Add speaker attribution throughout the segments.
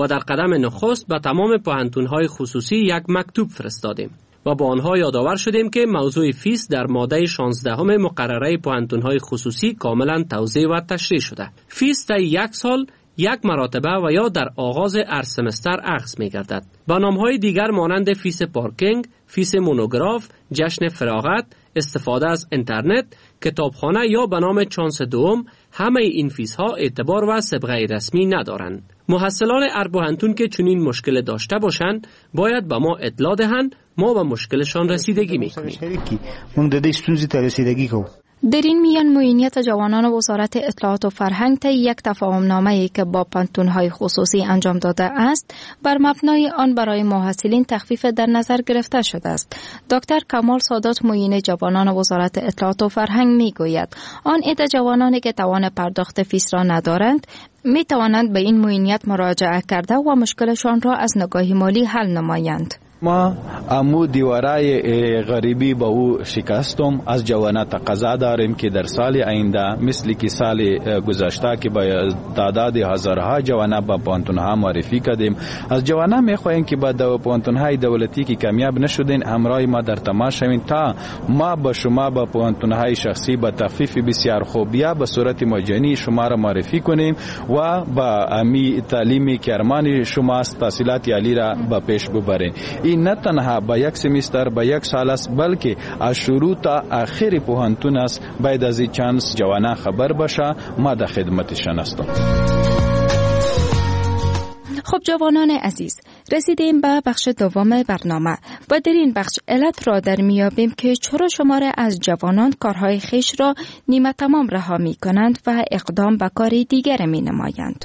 Speaker 1: و در قدم نخست به تمام پوهنتون‌های خصوصی یک مکتوب فرستادیم و با آنها یادآور شدیم که موضوع فیس در ماده 16 مقرره پوهنتون‌های خصوصی کاملا توضیح و تشریح شده. فیس تا یک سال یک مراتبه و یا در آغاز هر سمستر اخذ می گردد. با نام‌های دیگر مانند فیس پارکینگ، فیس مونوگراف، جشن فراغت، استفاده از اینترنت، کتابخانه یا به نام چانس دوم، همه این فیس ها اعتبار و سابقه رسمی ندارند. محصلان هر پوهنتون که چنین مشکل داشته باشند باید به ما اطلاع دهند، ما به مشکلشان رسیدگی میکنیم.
Speaker 2: در این میان معینیت جوانان وزارت اطلاعات و فرهنگ طی یک تفاهم‌نامه‌ای که با پانتون‌های خصوصی انجام داده است، بر مبنای آن برای محصلین تخفیف در نظر گرفته شده است. دکتر کمال سادات معین جوانان وزارت اطلاعات و فرهنگ میگوید آن عده جوانانی که توان پرداخت فیس را ندارند می توانند به این معینیت مراجعه کرده و مشکلشان را از نگاه مالی حل نمایند.
Speaker 3: ما امو دیوارای غریبی با او شکستم. از جوانان تقاضا داریم که در سال آینده مثل که سال گذشته که با تعداد هزارها جوانان با پانتونها معرفی کردیم، از جوانان میخواهیم که با پانتونهای دولتی که کامیاب نشدین همراه ما در تماس شوین تا ما با شما با پانتونهای شخصی با تخفیف بسیار خوب یا به صورت مجانی شما را معرفی کنیم و با امی تعلیمی که ارمان شماست تحصیلات عالی را به پیش ببرین. این نه تنها با یک سمستر با یک سال است بلکه از شروع تا آخر پوهنتون است. باید از این چانس جوانان خبر باشه. ما در خدمتشان هستم.
Speaker 2: خب جوانان عزیز، رسیدیم به بخش دوم برنامه و در این بخش علت را در میابیم که چرا شماره از جوانان کارهای خویش را نیمه تمام رها می کنند و اقدام به کار دیگر می نمایند.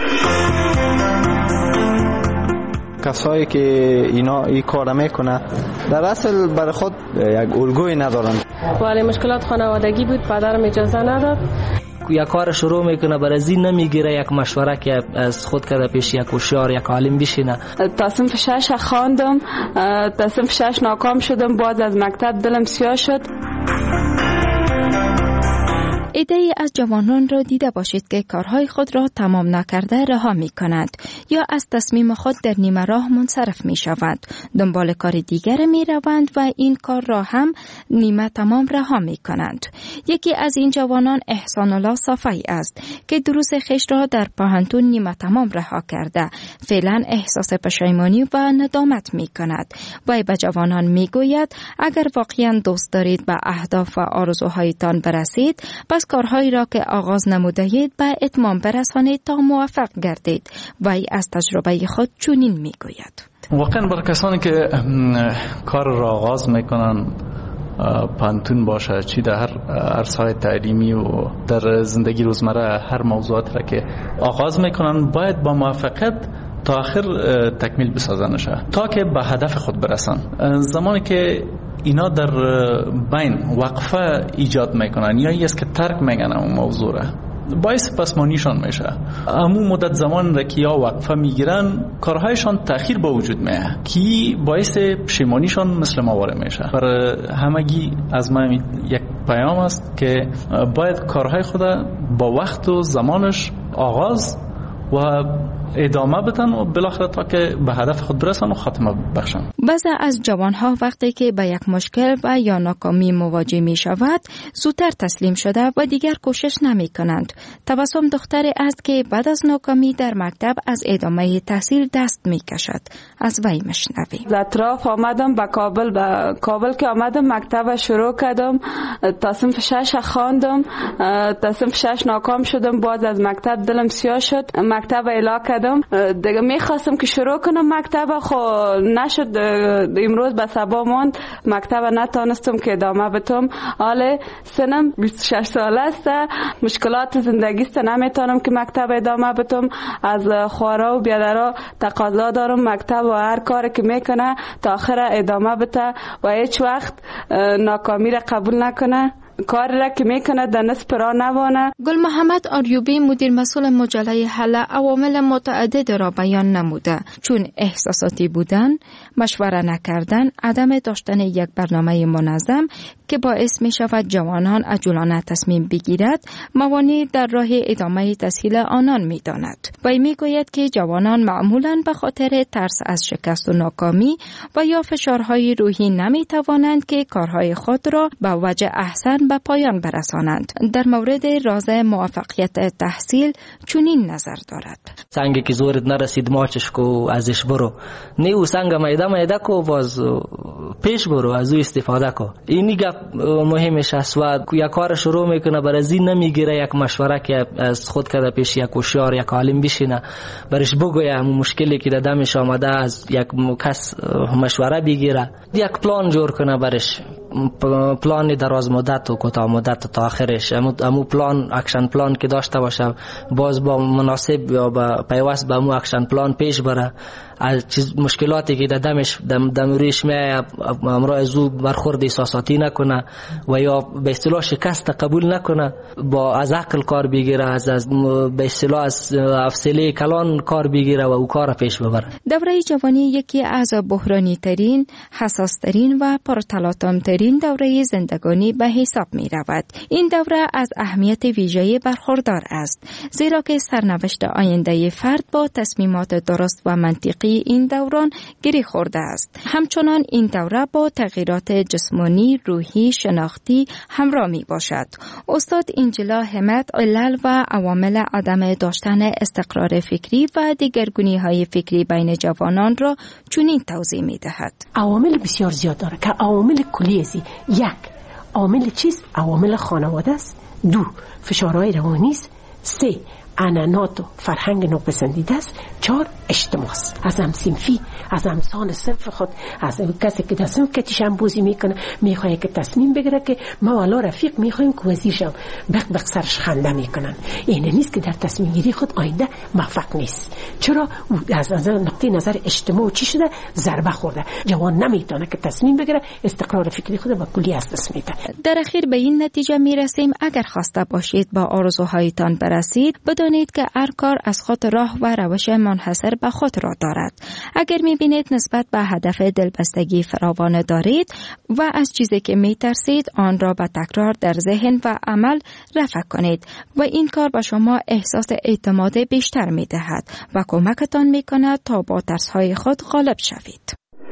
Speaker 4: کسایی که این کار میکنه در اصل برای خود یک الگوی ندارن.
Speaker 5: ولی مشکلات خانوادگی بود، پدرم اجازه نداد.
Speaker 6: یک کار شروع میکنه برای زین نمیگیره یک مشوره که از خود کرده پیش یک هوشیار یک عالم بشینه.
Speaker 5: تا صنف 6 خواندم، تا صنف 6 ناکام شدم، باز از مکتب دلم سیاه شد.
Speaker 2: عده‌ای از جوانان را دیده باشید که کارهای خود را تمام نکرده رها می کنند یا از تصمیم خود در نیمه راه منصرف می شوند. دنبال کار دیگر می روند و این کار را هم نیمه تمام رها می کنند. یکی از این جوانان احسان الله صافی است که دروس خویش را در پوهنتون نیمه تمام رها کرده. فعلا احساس پشیمانی و ندامت می کند. وی به جوانان می گوید اگر واقعا دوست دارید به اهداف و آرزوهایتان برسید، پس کارهایی را که آغاز نموده‌اید به اتمام برسانید تا موفق گردید. وی از تجربه خود چنین میگوید.
Speaker 7: واقعا برای کسانی که کار را آغاز میکنن، پانتون باشه چی در هر عرصه تعلیمی و در زندگی روزمره هر موضوعات را که آغاز میکنن باید با موفقیت تا آخر تکمیل بسازنشه تا که به هدف خود برسن. زمانی که اینا در بین وقفه ایجاد میکنن یا است که ترک میگن اون موضوع را، باعث پسمانیشان میشه. همون مدت زمان را که یا وقفه میگیرن کارهایشان تأخیر با وجود میه که باعث پشیمانیشان مثل مواره میشه. برای همگی از من یک پیام است که باید کارهای خود با وقت و زمانش آغاز و ادامه بدن و بالاخره تا که به هدف خود برسن و خاتمه بخشن.
Speaker 2: بعضی از جوانها وقتی که به یک مشکل و یا ناکامی مواجه می شود زودتر تسلیم شده و دیگر کوشش نمی کنند. تبسم دختری است که بعد از ناکامی در مکتب از ادامه تحصیل دست می کشد. از وی مشنویم.
Speaker 5: اطراف آمدم به کابل که آمدم مکتب شروع کردم، تا صنف 6 خواندم، تا صنف 6 ناکام شدم، باز از مکتب دلم سیاه شد، مکتب اعلام کردم. دیگه میخواستم که شروع کنم مکتب، خو نشد. امروز به صبا ماند مکتب نتونستم که ادامه بدم. حالا سنم 26 ساله است، مشکلات زندگی است، نمیتونم که مکتب ادامه بدم. از خوارا و بیادرها تقاضا دارم مکتب و هر کاری که میکنه تا آخر ادامه بده و هیچ وقت ناکامی را قبول نکنه. کار را که میکنه در نصف راه نوانه.
Speaker 2: گل محمد آریوبی مدیر مسئول مجله حل عوامل متعدد را بیان نموده، چون احساساتی بودن، مشوره نکردن، عدم داشتن یک برنامه منظم که باعث می شود جوانان عجولانه تصمیم بگیرد، موانع در راه ادامه تسهیل آنان می داند. وی می گوید که جوانان معمولاً به خاطر ترس از شکست و ناکامی و یا فشارهای روحی نمی توانند که کارهای خود را به وجه احسن به پایان برسانند. در مورد راز موفقیت تحصیل چنین نظر دارد:
Speaker 6: سنگی که زورت نرسید ماچش کو، ازش برو، نیو سنگ میده کو، باز پیش برو، از او استفاده کو. اینی گپ مهمش است و یک کار شروع میکنه برای این نمیگیره یک مشوره که از خود کرده پیش یک هوشیار یک عالم بشینه برش بگویه همون مشکلی که دمش آمده از یک کس مشوره بگیره، یک پلان جور کنه برش، پلان دراز مدت و کوتاه مدت تا آخرش. امو پلان، اکشن پلان که داشته باشه، باز با مناسب یا با پیوست به امو اکشن پلان پیش بره. از چیز مشکلاتی که دمش دموریش میایه امراه زو برخورد احساساتی نکنه و یا به اصطلاح شکست قبول نکنه، با از عقل کار بگیره، از به اصطلاح از حوصله کلان کار بگیره و او کار پیش ببره.
Speaker 2: دوره جوانی یکی از بحرانی ترین، حساس ترین و پرتلاطم ترین دوره زندگانی به حساب می رود. این دوره از اهمیت ویژه‌ای برخوردار است، زیرا که سرنوشت آینده فرد با تصمیمات درست و منطقی این دوران گره خورده است. همچنان این دوره با تغییرات جسمانی، روحی، شناختی همراه می باشد. استاد انجلا همت علل و عوامل عدم داشتن استقرار فکری و دیگرگونی‌های فکری بین جوانان را چنین توضیح می دهد:
Speaker 8: عوامل بسیار زیاد داره که عوامل کلی است. یک، عوامل چیست؟ عوامل خانواده است. دو، فشارهای روانی است. سه، عنعنات و فرهنگ ناپسندیده است. 4، اجتماع است، از هم صنفی، از همسان صنف خود، از کسی که در صنف کتیشم بوزی میکنه میخواه که تصمیم بگیره که ما والا رفیق میخوایم که وزیر شم، بق سرش خنده میکنن. این نیست که در تصمیم گیری خود آینده موفق نیست. چرا؟ از نقطه نظر اجتماع چی شده؟ ضربه خورده، جوان نمیتونه که تصمیم بگیره، استقرار فکری خود با کلی از دست میده.
Speaker 2: در اخیر به این نتیجه میرسیم اگر خواسته باشید با آرزوهایتان برسید، بدانید که هر کار از خود راه و روش منحصر به خود را دارد. اگر میبینید نسبت به هدف دلبستگی فراوان دارید و از چیزی که میترسید آن را به تکرار در ذهن و عمل رفع کنید و این کار به شما احساس اعتماد بیشتر میدهد و کمکتان میکند تا با ترسهای خود غالب شوید.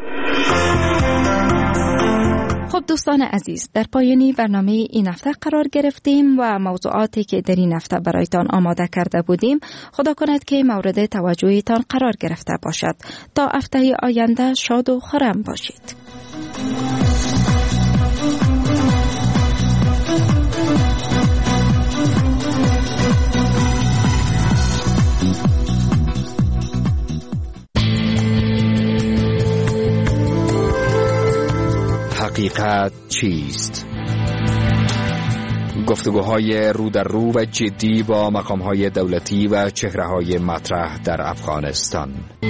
Speaker 2: خب دوستان عزیز، در پایانی برنامه این هفته قرار گرفتیم و موضوعاتی که در این هفته برایتان آماده کرده بودیم خدا کند که مورد توجهتان قرار گرفته باشد. تا هفته آینده شاد و خرم باشید.
Speaker 9: حقیقت چیست؟ گفتگوهای رو در رو و جدی با مقامهای دولتی و چهره‌های مطرح در افغانستان.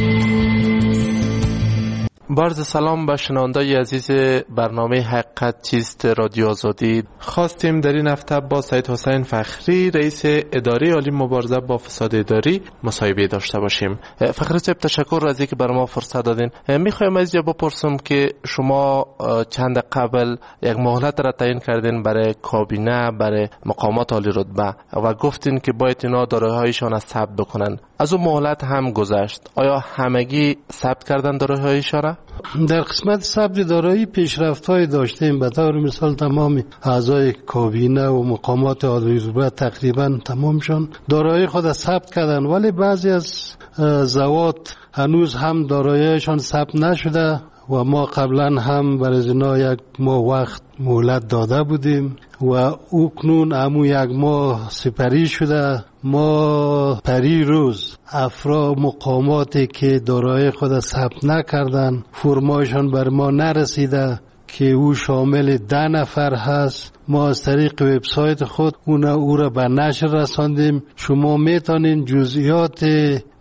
Speaker 10: عرض سلام به شنوندگان عزیز برنامه حقیقت چیست رادیو آزادی. خواستیم در این هفته با سید حسین فخری رئیس اداره عالی مبارزه با فساد اداری مصاحبه داشته باشیم. فخری صاحب تشکر از اینکه برای ما فرصت دادین. میخوایم از اینجا بپرسم که شما چند قبل یک مهلت را تعیین کردین برای کابینه، برای مقامات عالی رتبه و گفتین که باید اینا دارایی‌هایشان از ثبت بکنن. از اون مهلت هم گذشت، آیا همگی ثبت کردن دارایی‌هایشان؟
Speaker 11: در قسمت ثبت دارایی پیشرفت‌های داشتیم. به طور مثال تمام اعضای کابینه و مقامات عالی رتبه تقریبا تمامشون دارایی خود ثبت کردن، ولی بعضی از زوات هنوز هم داراییشان ثبت نشده و ما قبلا هم برای اینا یک ماه وقت مهلت داده بودیم و اکنون همون یک ماه سپری شده. ما پری روز افراد مقاماتی که دارایی خود ثبت نکردن فرمایشان بر ما نرسیده که او شامل 10 نفر هست. ما از طریق وبسایت خود او را به نشر رساندیم. شما میتونین جزئیات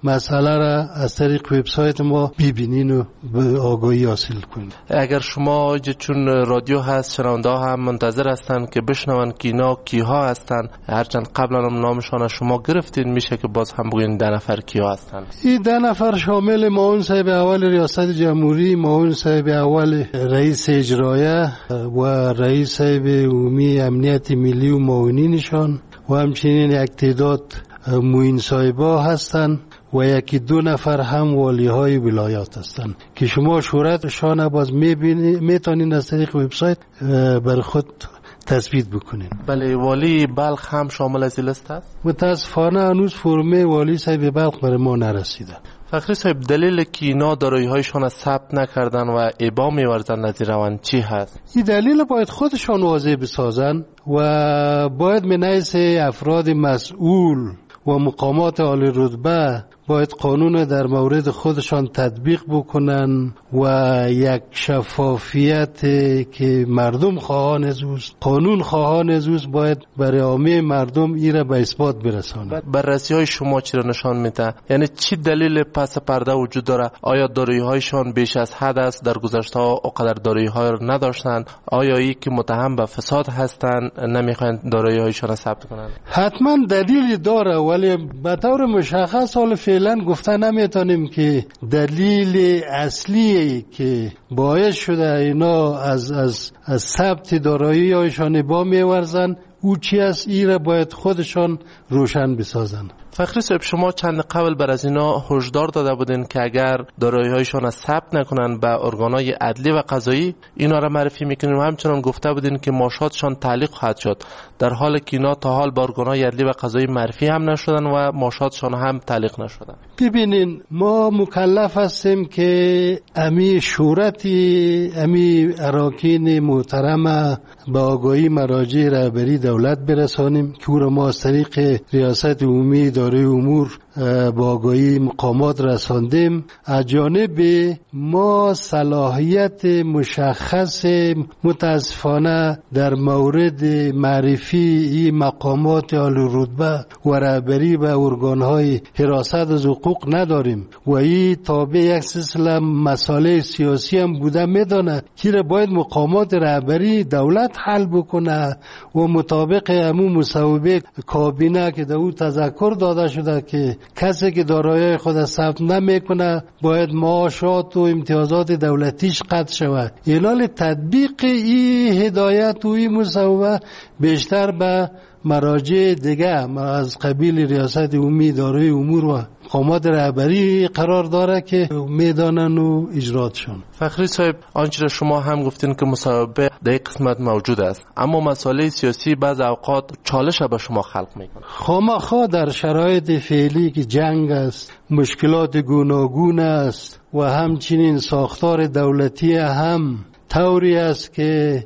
Speaker 11: مسئله را از طریق وبسایت ما ببینین و به آگاهی حاصل کنین.
Speaker 10: اگر شما چون رادیو هست شنونده هم منتظر هستن که بشنون که اینا کیها هستن، هرچند قبلا هم نامشان شما گرفتین، میشه که باز هم بگین 10 نفر کیا هستن؟
Speaker 11: این 10 نفر شامل معاون صاحب اول ریاست جمهوری، معاون صاحب اول رئیس اجرایه و رئیس صاحب عمومی امنیت ملی و معاونینشان و همچنین یک تعداد معین صاحبا هستند و یکی 2 نفر هم والی های ولایات هستند که شما شهرتشان باز میتونین از طریق وبسایت بر خود تثبیت بکنین.
Speaker 10: بله، والی بلخ هم شامل از این لیست است؟
Speaker 11: متاسفانه هنوز فرمه والی صاحب بلخ بر ما نرسیده.
Speaker 10: فخری صاحب، دلیل که اینا دارایی هایشان ثبت نکردن و ابا می‌ورزن از روند چی هست؟
Speaker 11: این دلیل باید خودشان واضح بسازن و باید من حیث افراد مسئول و مقامات عالی رتبه باید قانون در مورد خودشان تطبیق بکنن و یک شفافیت که مردم خواهان ازوست، قانون خواهان ازوست، باید برای عامه مردم ایره به اثبات برسانند.
Speaker 10: بررسی های شما چی را نشان میده؟ یعنی چی دلیل پس پرده وجود داره؟ آیا دارایی هایشان بیش از حد است؟ در گذشته ها اقدر دارایی های را نداشتند؟ آیا ای که متهم به فساد هستند نمیخواین دارایی هایشان را ثبت کنند؟
Speaker 11: حتما دلیلی داره، ولی به طور مشخص حال فعلا گفته نمیتونیم که دلیل اصلی که باعث شده اینا از ثبت دارایی هایشان با میورزن او چی است، ای را باید خودشان روشن بسازن.
Speaker 10: فخری صاحب، شما چند قبل بر از اینا هشدار داده بودین که اگر دارایی هایشان ثبت نکنن به ارگانهای عدلی و قضایی اینا را معرفی میکنیم. همچنان گفته بودین که ماشاتشان تعلیق خواهد شد، در حالی که اینا تا حال به ارگانهای عدلی و قضایی معرفی هم نشدن و ماشاتشان هم تعلیق نشدن.
Speaker 11: ببینین، ما مکلف هستیم که امی شورتی امی اراکین محترم به آگاهی مراجع رهبری دولت برسانیم که او را ما از طریق ریاست عمومی اداره امور با آگاهی مقامات رساندیم. از جانب ما صلاحیت مشخص متاسفانه در مورد معرفی این مقامات عالی رتبه و رهبری و ارگانهای حراست از حقوق نداریم و این تابع یک سلسله مسائل سیاسی هم بوده میدانه که را باید مقامات رهبری دولت حل بکنه و مطابق همون مصوبه کابینه که در او تذکر داده شده که کسی که دارایی خود ثبت نمیکنه باید معاشات و امتیازات دولتیش قطع شود. علال تطبیق این هدایت و این مصوبه بیشتر به مراجع دیگه از قبیل ریاست عمومی اداره امور و مقامات رهبری قرار داره که میدانن و اجراتشون.
Speaker 10: فخری صاحب، آنچه را شما هم گفتین که مصوبه در قسمت موجود است، اما مسائل سیاسی بعض اوقات چالش به شما خلق میکنه.
Speaker 11: خامخا در شرایط فعلی که جنگ است، مشکلات گوناگون است و همچنین ساختار دولتی هم طوری است که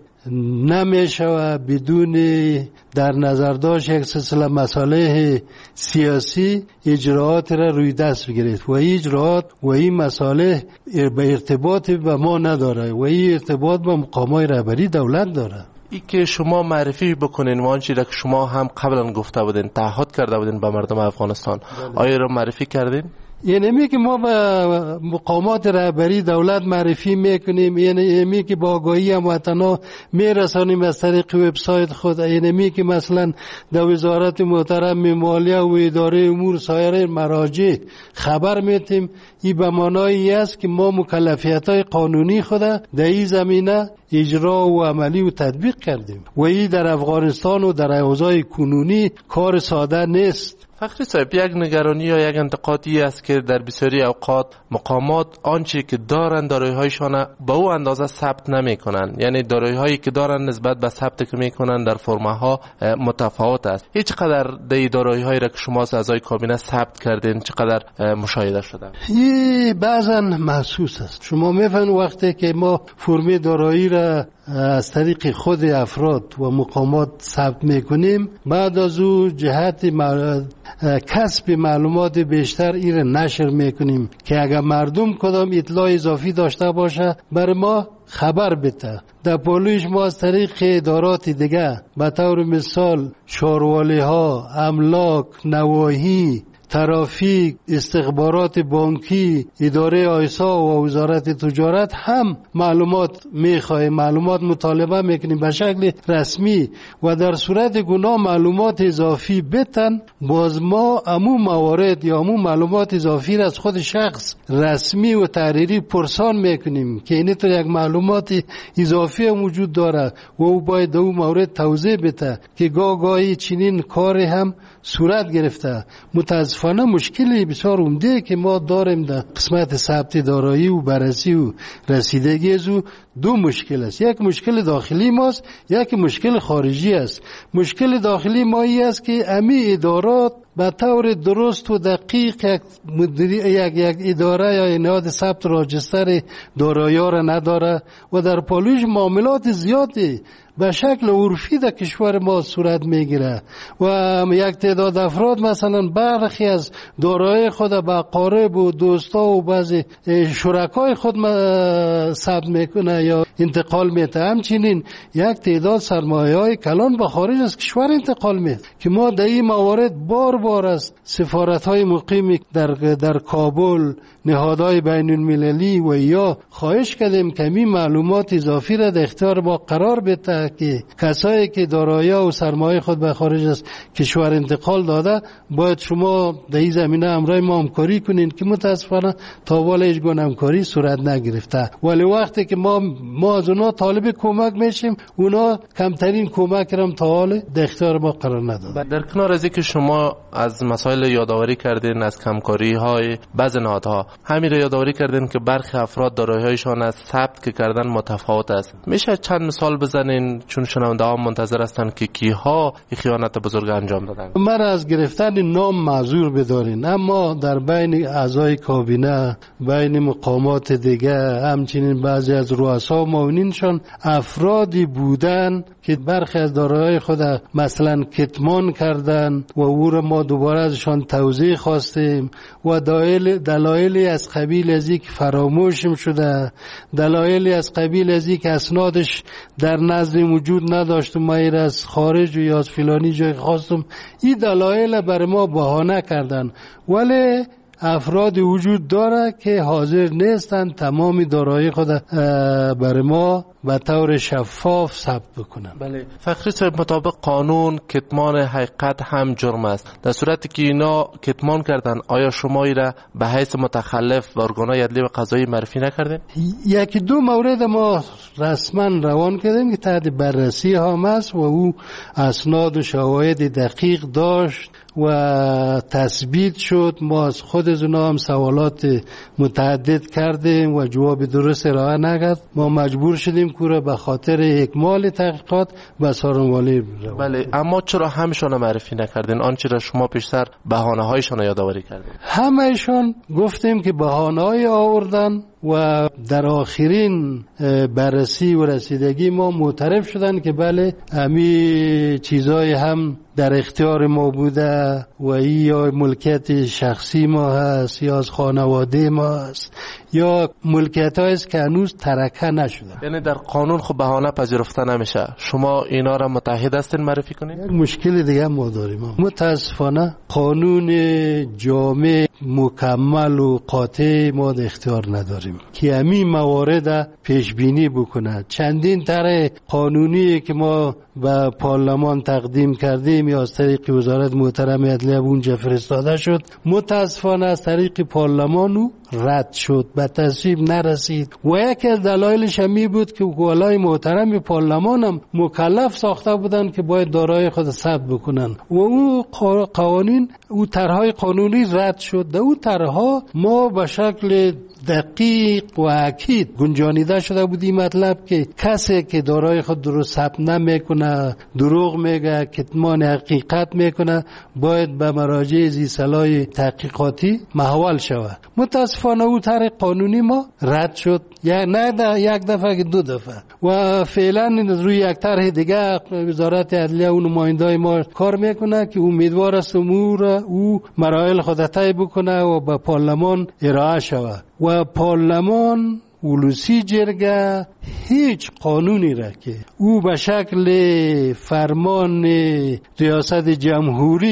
Speaker 11: نمیشه بدون در نظر داشت یک سلسله مسائل سیاسی اجراعات را روی دست بگیرید و این اجراعات و این مسائل به ارتباط به ما نداره و این ارتباط به مقامات رهبری دولت داره.
Speaker 10: ای که شما معرفی بکنین و آنچه که شما هم قبلا گفته بودین، تعهد کرده بودین به مردم افغانستان، آیا را معرفی کردین؟
Speaker 11: یعنی که ما به مقامات رهبری دولت معرفی میکنیم، یعنی که با آگاهی هموطنا میرسانیم از طریق وبسایت خود، یعنی که مثلا در وزارت محترم مالیه و اداره امور سایر مراجع خبر میتیم. این به معنای است که ما مکلفیت‌های قانونی خود در این زمینه اجرا و عملی و تطبیق کردیم و این در افغانستان و در اوضاع کنونی کار ساده نیست.
Speaker 10: فخری صاحب، یک نگرانی یا یک انتقادی است که در بسیاری اوقات مقامات آنچه که دارن دارایی هایشان به او اندازه ثبت نمی کنن، یعنی دارایی هایی که دارن نسبت به ثبت که می کنن در فرمه ها متفاوت است. هیچ قدر در دارایی هایی را که شما از اعضای کابینه ثبت کردین چقدر مشاهده شده؟
Speaker 11: این بعضا محسوس است. شما میفهمید وقتی که ما فرمه دارایی را از طریق خود افراد و مقامات ثبت میکنیم، بعد از او جهت کسب معلومات بیشتر ایره نشر میکنیم که اگر مردم کدام اطلاع اضافی داشته باشه بر ما خبر بده. در پولوش ما از طریق ادارات دیگه به طور مثال شاروالی ها، املاک، نواحی، ترافیک، استخبارات بانکی، اداره آیسا و وزارت تجارت هم معلومات میخواهیم، معلومات مطالبه میکنیم به شکل رسمی و در صورت گناه معلومات اضافی بتن، باز ما امو موارد یا امو معلومات اضافی را از خود شخص رسمی و تحریری پرسان میکنیم که این تو یک معلومات اضافی موجود داره و او باید او مورد توضیح بده که گاهی چنین کاری هم صورت گرفته. متاسفانه مشکلی بسیار عمده که ما داریم در قسمت ثبت دارایی و بررسی و رسیدگی از او دو مشکل است. یک مشکل داخلی ماست، یک مشکل خارجی است. مشکل داخلی ما است که امی ادارات به طور درست و دقیق یک اداره یا نهاد ثبت راجستر دارایی را نداره و در پالوش معاملات زیادی به شکل عرفی در کشور ما صورت میگیره و یک تعداد افراد مثلا برخی از دارایی خود به اقارب و دوستا و بعضی شرکای خود ثبت میکنه یا انتقال میده. همچنین یک تعداد سرمایه‌های کلان به خارج از کشور انتقال میده که ما در این موارد بار است سفارت‌های مقیم در کابل، نهادهای بین المللی و یا خواهش کردیم که این معلومات اضافی را در اختیار ما قرار بده که کسایی که دارایی و سرمایه خود به خارج از کشور انتقال داده باید شما در این زمینه همراه ما همکاری کنین که متاسفانه تا حالا هیچ گونه همکاری صورت نگرفته. ولی وقتی که ما از اونا طالب کمک میشیم اونا کمترین کمک را تا حال در اختیار ما قرار ندادن.
Speaker 10: در کنار از اینکه شما از مسائل یادآوری کردین از کمکاری های بعض نهادها، همین را یادآوری کردین که برخی افراد دارایی‌هایشان از ثبت که کردن متفاوت است. میشه چند مثال بزنین چون شنونده ها منتظر هستن که کیها خیانت بزرگ انجام دادن؟
Speaker 11: من از گرفتن نام معذور بدارین، اما در بین اعضای کابینه، بین مقامات دیگه، همچنین بعضی از رؤسا و معاونینشان افرادی بودن که برخی از دارایی خود مثلا کتمان کردن و او را ما دوباره ازشان توضیح خواستیم و دلایلی از قبیل از اینکه فراموشم شده، دلایلی از قبیل از اینکه اسنادش در نزد وجود نداشت و ما ایر از خارج و یا از فلانی جای خواستم، این دلایل برای ما بهانه کردن. ولی افراد وجود داره که حاضر نیستن تمام دارایی خود برای ما به طور شفاف ثبت بکنن.
Speaker 10: بله فخری صاحب، مطابق قانون کتمان حقیقت هم جرم است. در صورتی که اینا کتمان کردن آیا شما ایره به حیث متخلف و ارگانهای عدلی و قضایی معرفی نکردین؟
Speaker 11: یکی دو مورد ما رسما روان کردیم که تحت بررسی هم است و او اسناد و شواهد دقیق داشت و تثبیت شد. ما از خود از اونا هم سوالات متعدد کردیم و جواب درست ارائه نکرد. ما مجبور شدیم که به خاطر اکمال تحقیقات به سارنوالی روان.
Speaker 10: بله، اما چرا همشون معرفی نکردین؟ آنچه را شما پیشتر بهانه‌هایشان یادآوری کردین.
Speaker 11: همه‌شون گفتیم که بهانه‌های آوردن و در آخرین بررسی و رسیدگی ما معترف شدن که بله امی چیزای هم در اختیار ما بوده و یا ملکیت شخصی ما هست یا از خانواده ما هست یا ملکیت هایست که هنوز ترکه نشده.
Speaker 10: یعنی در قانون خب بهانه پذیرفته نمیشه. شما اینا را متحد هستین معرفی کنید؟
Speaker 11: یک مشکل دیگه ما داریم. متاسفانه قانون جامع مکمل و قاطع ما در اختیار نداریم که همین موارد پیش بینی بکنه. چندین طرح قانونی که ما به پارلمان تقدیم کردیم یا از طریق وزارت محترم عدلیه اونجا فرستاده شد، متاسفانه از طریق پارلمانو رد شد، به تصویب نرسید و یکی از دلایلش همی بود که والای محترم پارلمان هم مکلف ساخته بودن که باید دارایی خود ثبت بکنن و او قوانین او طرحهای قانونی رد شد. در او طرحها ما به شکل دقیق و اکید گنجانیده شده بود این مطلب که کسی که دارایی خود درست ثبت نمیکنه، دروغ میگه، کتمان حقیقت میکنه، باید به مراجع ذی صلاح تحقیقاتی محول شود. متاسفانه او طرح قانونی ما رد شد، نه یک دفعه که دو دفعه و فعلا روی یک طرح دیگه وزارت عدلیه و نمایندای ما کار میکنه که امیدوار است او مراحل خود طی بکنه و به پارلمان ارائه شود و پارلمان ولوسی جرگه هیچ قانونی را که او به شکل فرمان ریاست جمهوری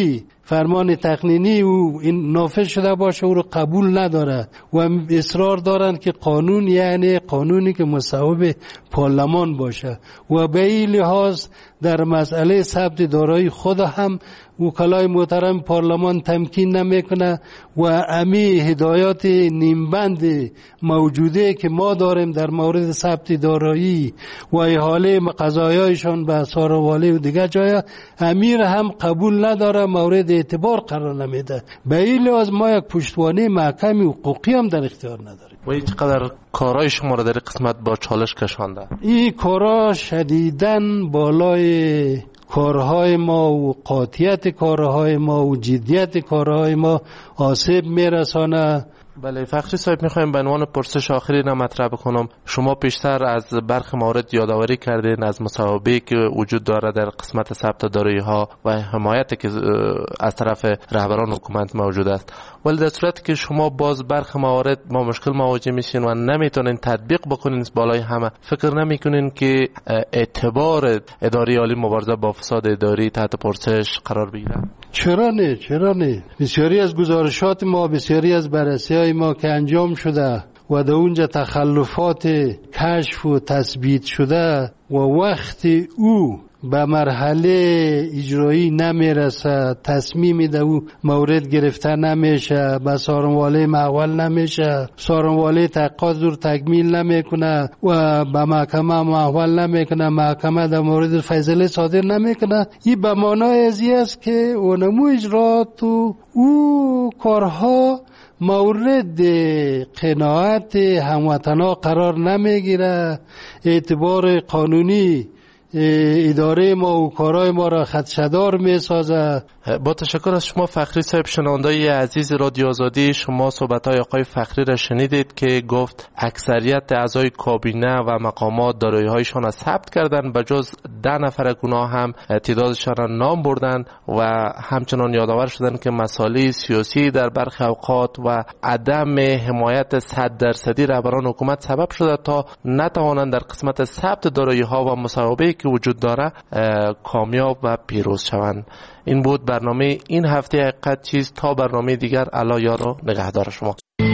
Speaker 11: فرمان تقنینی او این نافذ شده باشه او رو قبول نداره و اصرار دارن که قانون یعنی قانونی که مصوب پارلمان باشه و به این لحاظ در مسئله ثبت دارایی خود هم وکلای محترم پارلمان تمکین نمیکنه و امی هدایات نیمبند موجوده که ما داریم در مورد ثبت دارایی و احاله قضایایشان به ساروالی و دیگر جای امیر هم قبول نداره، مورد اعتبار قرار نمیده. به این لحاظ ما یک پشتوانه محکم حقوقی هم در اختیار نداریم.
Speaker 10: و چقدر کارهای شما را در قسمت با چالش کشانده؟ این
Speaker 11: کارها شدیداً بالای کارهای ما و قاطعیت کارهای ما و جدیت کارهای ما آسیب میرسانه.
Speaker 10: بله فخری صاحب، میخوایم به عنوان پرسش آخری مطرح بکنم. شما پیشتر از برخی موارد یادآوری کردین از مصوبه‌ای که وجود داره در قسمت ثبت دارایی ها و حمایتی که از طرف رهبران حکومت موجود است، ولی در صورتی که شما باز برخی موارد با مشکل مواجه میشین و نمیتونین تطبیق بکنین بالای همه، فکر نمیکنین که اعتبار اداره عالی مبارزه با فساد اداری تحت پرسش قرار بگیره؟
Speaker 11: چرا نه؟ بسیاری از گزارشات ما، بسیاری از بررسی‌های ما که انجام شده و در اونجا تخلفات کشف و تثبیت شده و وقتی او به مرحله اجرایی نمیرسه، تصمیمی در او مورد گرفته نمیشه، به سارنواله محول نمیشه، سارنواله تحقیقات رو تکمیل نمیکنه و به محکمه محول نمیکنه، محکمه در مورد فیصله صادر نمیکنه، این به معنای ازی است که اونمو اجرات و او کارها مورد قناعت هموطنا قرار نمیگیره، اعتبار قانونی اداره ما و کارهای ما را خدشه‌دار می‌سازه.
Speaker 10: با تشکر از شما فخری صاحب. شنوندای عزیز رادیو آزادی، شما صحبت‌های آقای فخری را شنیدید که گفت اکثریت اعضای کابینه و مقامات دارایی‌هایشان را ثبت کردند، به جز 10 نفر گناه هم تعدادشان را نام بردند و همچنان یادآور شدند که مسائل سیاسی در برخی اوقات و عدم حمایت 100% رهبران حکومت سبب شده تا نتوانند در قسمت ثبت دارایی‌ها و مصوبه‌ای که وجود داره کامیاب و پیروز شوند. این بود برنامه این هفته حقیقت چیست. تا برنامه دیگر، الله یار و نگهدار شما.